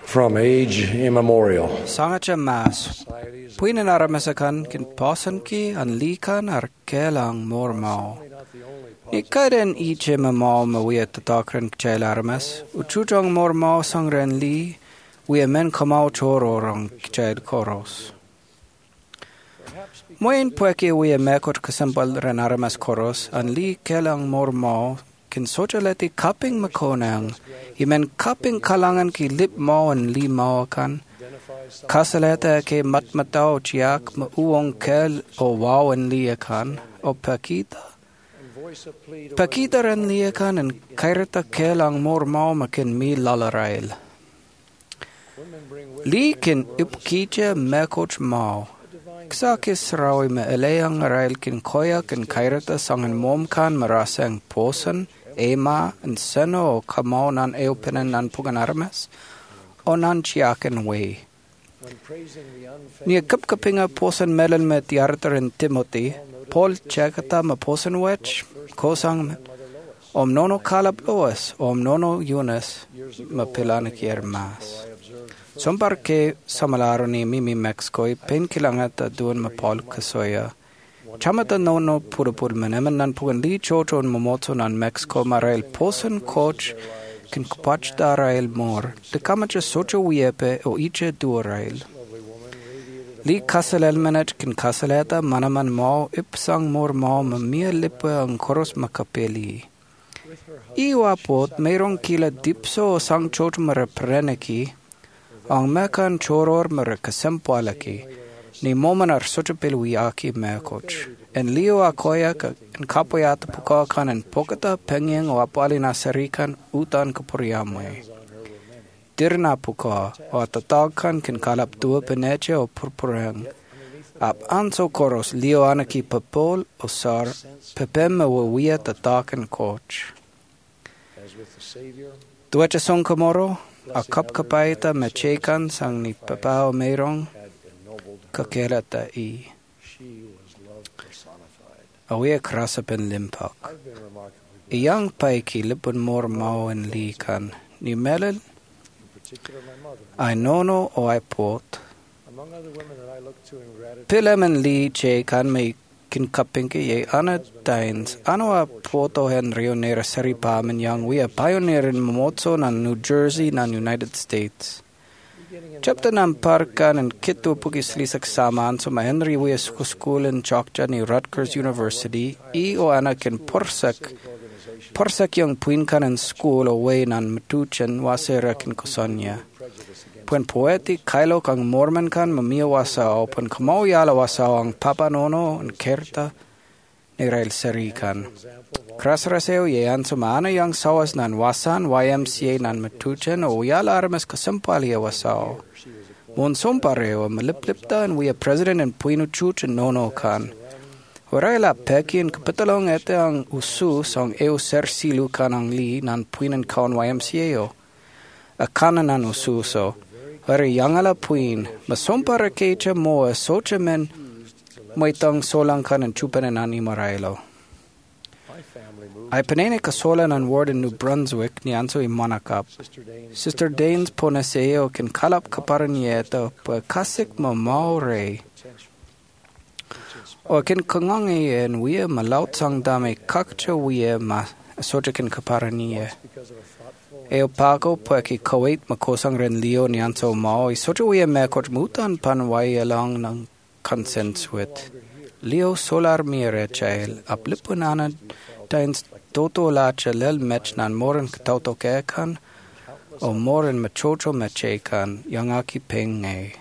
from age immemorial. Sangacha mas. Puinin aramasakan kin posanki an likan ar kelang mormao. Ni kaden iche mamao mawia tatakran kchail aramas. Uchujong mormao sangren li. We men kamao choro rong kchail koros. Moin pueki we mekot kasambal ren aramas koros an li kelang mormao. Kin sociality cupping makonang, imen cupping kalangan ki lip mo and li mo kan. Kasaleta ke matmatao chiak ma uong kel o wow and li kan o pakita. Pakita ren li kan and kairata kelang mor mo makin mi lalarail. Li kin upkiche mekoch mo. Ksakis rawi me eleang rail kin koyak and kairata sangan mom kan marasang posan. Ema and seno o kamao nan eopinan nan pugan aramas o nan chiaken way. Nia kapkapinga posan melon met yarter and Timothy, Paul chekata ma posan wech, kosang om nono kalab loas, om nono Eunice ma pilanik mas. Sombar ke samalaro ni mimi Mexico, pen kilangata duan ma Paul kasoya. Chamata nono purapur menemen nan pugan li chocho and momoto nan Mexico marail posen coach kin kupach da rail mor de kamacha socho wiepe o iche duarail. Li kasalel menet kin kasaleta manaman mo ipsang mor mo mamia lippe ang koros makapeli. Iwa pot mayroong kila dipso o sang chocho marapreneki ang mekan choror marakasempualaki. Ni momanar sochapil wiaki mekoch. En lio akoya en kapoyata pukakan en pokata pengyeng o apalina sarikan utan kapuriamwe. Dirna puka o atatagkan kin kalap tua peneche o purpureng. Ap anso koros lio anaki papol o sar pepem o wia tatakan koch. Tuacha son kamoro a kapkapaita mechekan sang ni papao meirong kakelata I. Awia krasapen limpak. Iyang paiki lipun mor mao en likan. Ni melel. I nono o I pot. Pilemen li che kan me kin kapinki ye ana dains. Ano a poto hen rio nera saripa men yang we a pioneer in Momotso nan New Jersey nan United States. Chapter nam parkan and kitu pugislisak saman so ma Henry we school in Chokcha ni Rutgers University I o anakin porsak yung puinkan in school away nan matuchen wasera kin kosonya. Puen poeti kailo kang Mormon kan mamia wasao puen kamau yala wasao ang Papa Nono and Kerta ni Rail Serikan. Krasraseo ye anso maana yang sawas nan wasan YMCA nan matuchen o yala aramas kasampalia wasao. Mon sompareo maliplipta and we a president in Puino Chuch and Nono kan. Horaila peki and kapitalong ete ang usu song eo ser silu kan ang li nan Puinan kaon YMCA o. A kanan usu so. Hore yangala Puin masompare kecha moa socha men moitang solang kan and chupanan ani marailo. I penene kasolan an ward in New Brunswick ni anso I Monacap. Sister Danes poneseo kin kalap kaparanieta pa kasik ma maure. O kin kangangi en wia malaut sang dame kakcha wia ma soja kin kaparanie. Eo pago pa ki Kuwait makosang ren leo ni anso mao I soja wia mekot mutan pan wai along ng consents with. Leo solar mire chael aplipunana Dains toto la chalel mech nan moren katauto kekan o moren machocho mechekan yangaki penge.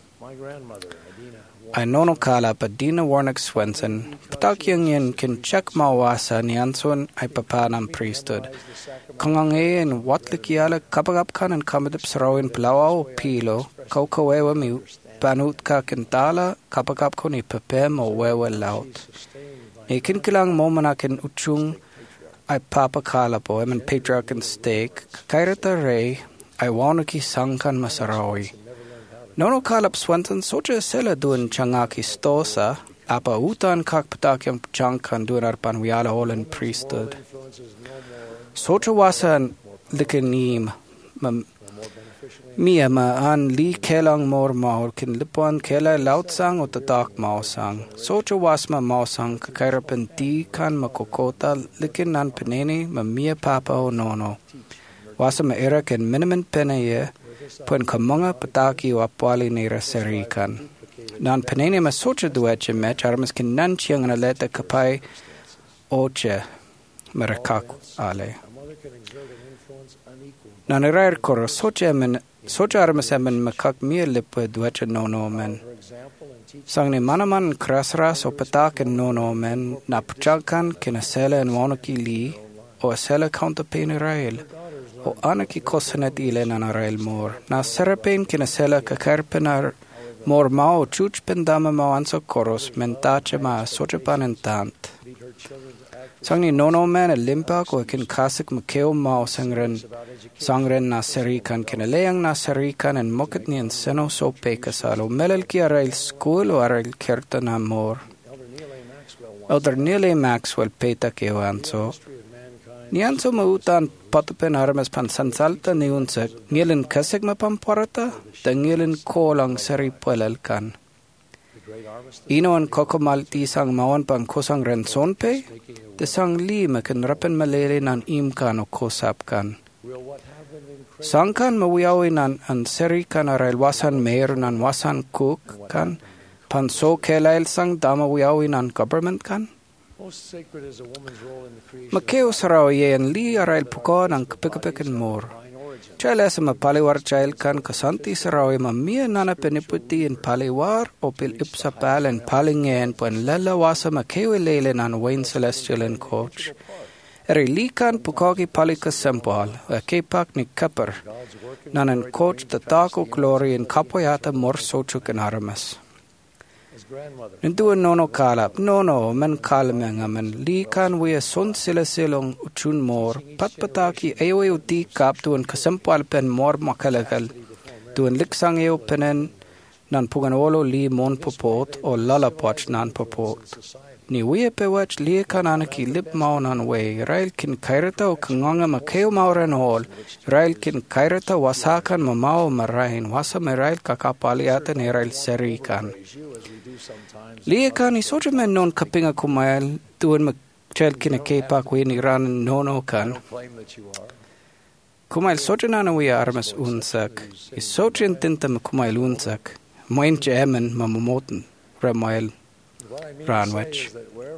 I nono kala Padina Warnock Swenson patak yen kin check mawasa ni anson I papanam priesthood. Kangange en watlikiala kapagapkan and kamadip sarawin plawao pilo kaukawewa mi panut ka kintala kapagapko ni pepem o wewe laut. Ni kinkilang momanakin uchung I papa kalapo eman patriarch and steak kairata rei I wanaki sangkan masarawi. Nono kalap Swenson socha sela duan changaki stosa apa utan kak patakyang changkan duan arpan wiala olan priesthood. Socha wasan likanim Mia ma an li kelang mor maul kin lipuan kela laut sang o tatak mau sang. Socha wasma mau sang kakairapan di kan makokota likin nan penene ma mia papa o nono. Wasa ma era ken minimin penaya puen kamunga pataki o apwali nera serikan. Nan penene ma socha dueche mech armas kin nan chiang na leta kapai oche merakak ale. Nan irair koro socha armas emen makak mia lipu dueche nono men. Sang ni manaman krasras o pataken nono men na puchakan kina sela en wanaki li o sela counterpain Israel o anaki kosanet ile nan Israel mor. Na serapain kina sela kakarpenar mor mao chuch pendama mao anso koros mentache ma socha panentant. Sang ni nono men a limpak o kin kasik makeo mao sangren na serikan kina leyang na serikan en moket ni en seno so pekasalo melel ki Israel school o Israel kerta na mor. Elder Neil A. Maxwell peta keo anso. Ni anso mautan patupen armas pan sansalta ni unsa ngilin kasik mapamparata da ngilin kolang seri puelal kan. Ino an kokomalti sang mawan pang kosang rensonpe, de sang li makin rapen malele nan imkan o kosap kan. Sang kan mawiawi nan an seri kan Israel wasan mayor nan wasan cook kan, pan so kelail sang dama wiawi nan government kan. Makeo sarao ye an li Israel puko ng kapikapikin mor. Chale sa mapaliwar chail kan kasanti sarao ye mamia nana peniputi in paliwar o pil ipsa pal en palingen po en lalawasa makeo lele nan Wayne Celestial en coach. Eri li kan pukoki palika sempal a kepak ni kapar nan en coach tatako glory in kapoyata mor sochuk en aramas. Nintu nono kalap, nono men kalmenga men li kan we son sila silong uchun mor, patpataki ewe uti kap tuan kasempal pen mor makalagal, tuan liksang eo penen nan puganolo li mon popot o lalapwach nan popot. Ni we pewach li kan anaki lip mau nan we, Rail kin kairata o kanganga makeo mauren hall, Rail kin kairata wasakan mamao marain, wasa merail kakapaliatan e Rail serikan. Liya kan isoja men non kapinga kumail tuan magchel kina kepak we ni ran nono kan. Kumail soja nana we armas unsak. Isoja intinta kumail unsak. Moin jemen mamamoten ramail ranwech.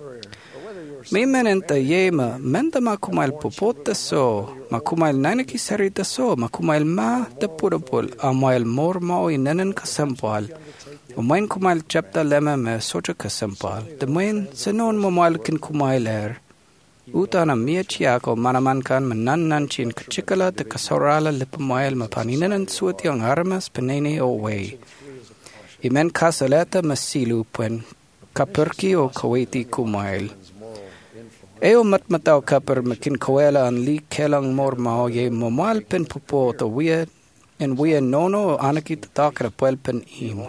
Me menenta yema menta ma kumail popota so ma kumail nainaki sarita so ma kumail ma tapurapul amail mor mao inanan kasampal. Umain kumail chapta lema me socha kasampal. De main senon mamail kin kumail Utana mia chiako manaman kan manan chin kachikala te kasorala lipamail mapaninan suat yang armas penene o way. Imen kasaleta masilu puen kapurki o kaweti kumail. Eo matmatao kapur makin kawela an li kelang mor mao ye mamal pen pupo to weird en we nono anaki tatakra puelpen im.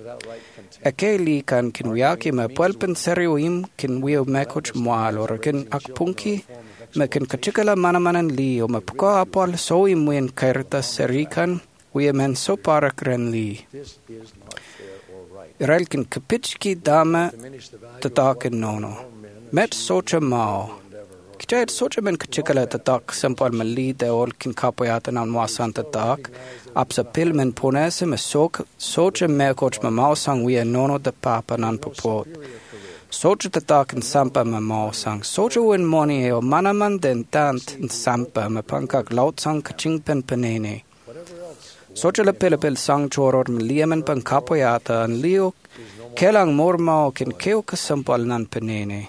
Ake li kan kin wiaki ma puelpen serio im kin we mekoch moal or kin akpunki me kin kachikala manamanan li o ma puko apol so im wien kairta serikan we men so parakren li. Israel kin kapichki dama tatakin nono. Met socha mao. Kichayat socha men kachikala tatak sampal mali de ol kin kapoyata nan wasan tatak. Apsa pil men ponese me socha mekoch mamao sang we nono de papa nan popot. Socha tatak in sampa mamao sang. Socha win moni o manaman den tant in sampa me pankak laut sang kaching pen penene. Socha la pilapil sang choror me liamen pan kapoyata an lio kelang mormao kin keo kasampal nan penene.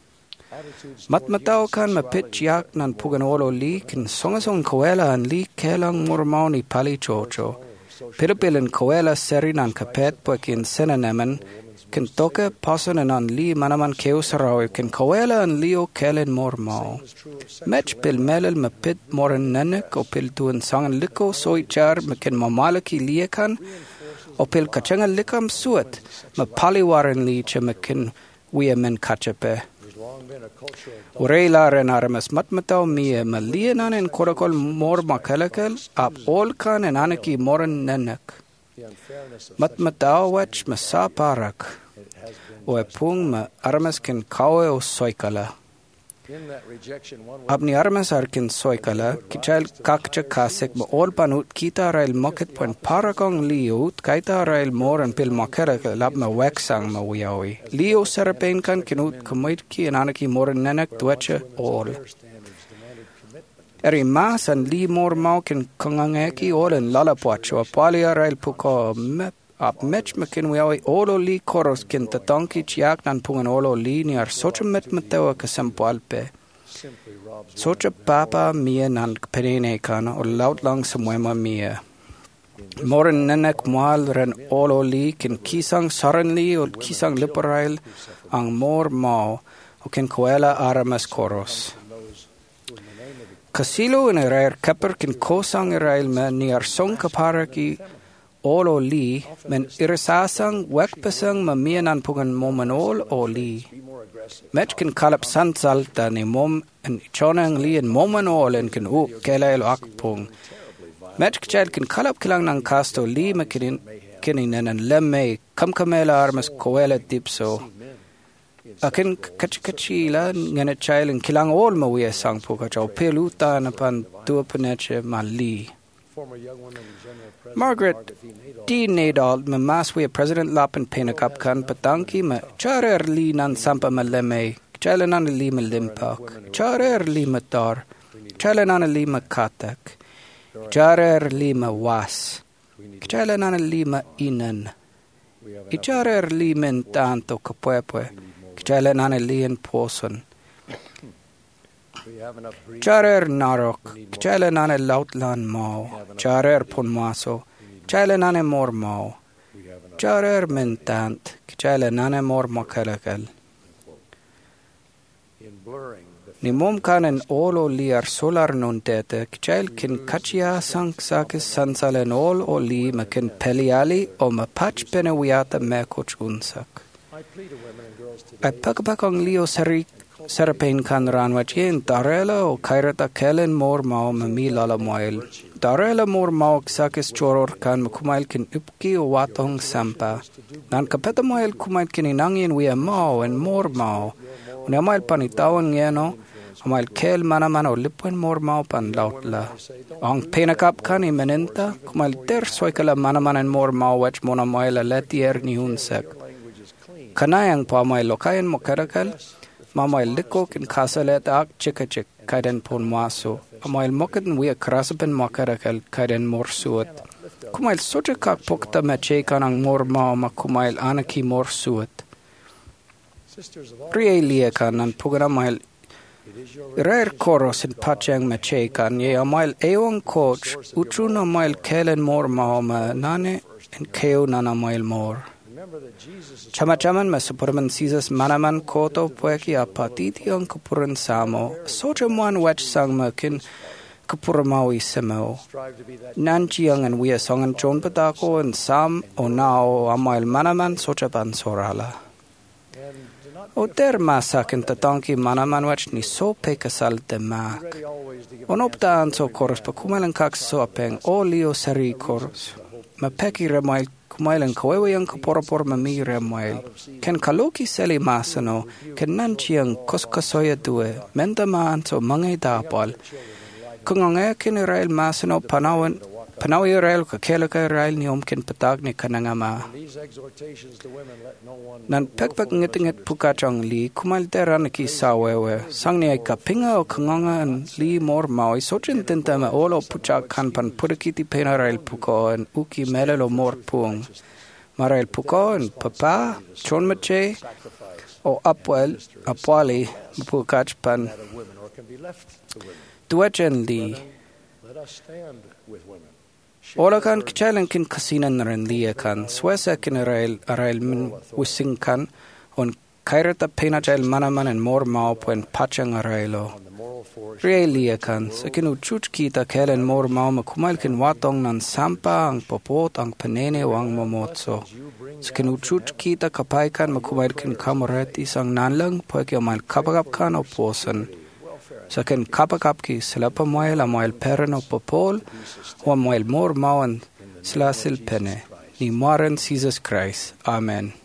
Matmatao kan mapit yak nan puganolo li kin songasong kawela an li kelang mormao ni pali chocho. Pilapil in kawela seri nan kapet po kin senanemen kin toke pasan an li manaman keo sarawi kin kawela an lio kelen mormao. Mech pil melel mapit moren nenek o pil tuan sangan liko soi char makin mamalaki liakan o pil kachangan likam suat mapali waren li che makin we men kachape. Ureila ren armas matmatau mie malienan en korokol mor makalakal ap olkan en anaki moran nenek. Matmatau wach masaparak. O epung ma armas ken kawe o soikala. Abni armas arkin soikala, kichal kakcha kasek ma ol panut kita rail moket pon parakong liut kaita rail mor en pil makeraka lab ma weksang ma wiawi. Leo serapain kan kinut kumoit ki en anaki mor nenek dueche ol. Eri mas an li mor mau kin kongangeki ol en lalapuacho a palia rail puko mep. Ap mech makin wiawi olo li koros kin tatonki chiak nan pungan olo li ni ar socha met matewa kasampo alpe. Socha papa mia nan penene kana o laut lang samwema mia. Moren nenek mual ren olo li kin kisang saran li o kisang liparail ang mor mau o kin koela aramas koros. Kasilo in erair kapper kin kosang erail me ni ar song kaparaki Olo li, men irisasang wekpesang mamianan pungan momanol o li. Metkin kalap sansalta ni mom en chonang li en momanol en kin kelail akpung. Metkin kin kalap kilang nang kasto li makinin kininen en lemme kamkamela armas koela dipso. Akin kachikachila ngene chailin kilang ol mawiya sang pukachaw peluta na pan duapaneche mali. Margaret D. Nadal, ma maswe President Lapan Penakap kan patanki ma charer li nan sampa maleme, chalanan li malimpak, charer li matar, chalanan li makatak, charer li was, chalanan li ma inan, charer li men tanto kapwepwe, chalanan li en poson. Charer narok, chalanane lautlan mau, charer punmaso, chalanane mor mau, charer mentant, chalanane mor makalakal. Ni mom kanen olo liar solar non tete, chal kin kachia sang sakis sansalen ol o li makin peliali o mapach penewiata mekoch unsak. Ay pagpakong lio sarik Serapain kan ranwachien darela o kairata kelen mor mau mamilala moil. Darela mor mau sakis choror kan kumail kin upki o watong sampa. Nan kapeta moil kumail kin inangin wia mau en mor mau. Unamail panitawan ngeno, amail kel manaman o lipwen mor mau pan lautla. Ang penakap kan imenenta, kumail ter soikala manaman en mor mau wach mona moila letier ni unsak. Kanayang pa amail lokayan mo karakal, Mamail liko kin kasalet ak chikachik kaiden pon maso. Amail mokin wia krasapen makarakal kaiden mor suot. Kumail soja kak pokta meche kanang mor mao makumail anaki mor suot. Rie lia kanan pugamail Rer koros in pachang meche kan ye amail eong coach utrun amail kelen mor mao ma nane en keo nana mail mor. Chamachaman masupurman Caesar manaman koto pueki apatiti ang kapuran samo. Soja muan wech sang makin kapuramawi semo. Nanchiang and wia songan chon patako and sam o nao amail manaman soja ban sorala. O der masakin tatanki manaman wech ni so pekasal de mak. Onopta anso koros pa kumalan kak so apeng o leo sari koros. Ma peki remail kumailan kawewayang kaporapor mami remail. Ken kaloki seli masano, ken nanchiang koskasoya due, menda maanso mangay dapal. Kung ang kin Israel masano panaw Israel kakela ka Israel ni ken patag ni kanangama. Nan pekpek ngit pukachang li, kumalteran ki sawewe, sang ni ay kapinga o kangangan li mor maoy, sochin tintama olo puchak kan pan pudakiti pena Israel puko en uki melelo mor puong. Marail puko en papa, chon mache, o apwali, pukach pan. Duechen li. Ola kan kchalen kin kasinan ren liya kan, swesa kin Israel min wising kan, on kairata pena jail manaman en mor mao puen pachang Israelo. Realia kan sa kinuchuch kita kailan more mau makumal kin watong nan sampa ang popot ang penene wang mamotso. Sa kinuchuch kita kapay kan makumal kin kamoreti sang nanlang poike amal kapagap kan o posan. Sa kin kapagap ki sila pamoel amoel peren o popol o amoel more mau an sila silpene. Ni moren Jesus Christ. Amen.